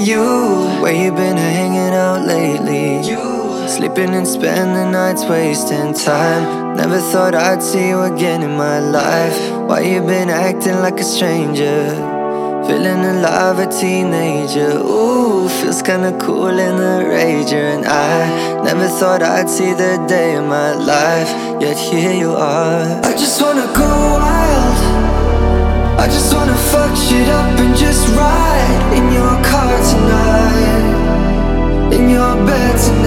you. Where you been hanging out lately? Sleeping and spending nights wasting time. Never thought I'd see you again in my life. Why you been acting like a stranger? Feeling alive, a teenager. Ooh, feels kinda cool in the rager. And I never thought I'd see the day of my life, yet here you are. I just wanna go wild. I just wanna fuck shit up and just ride in your car tonight, in your bed tonight.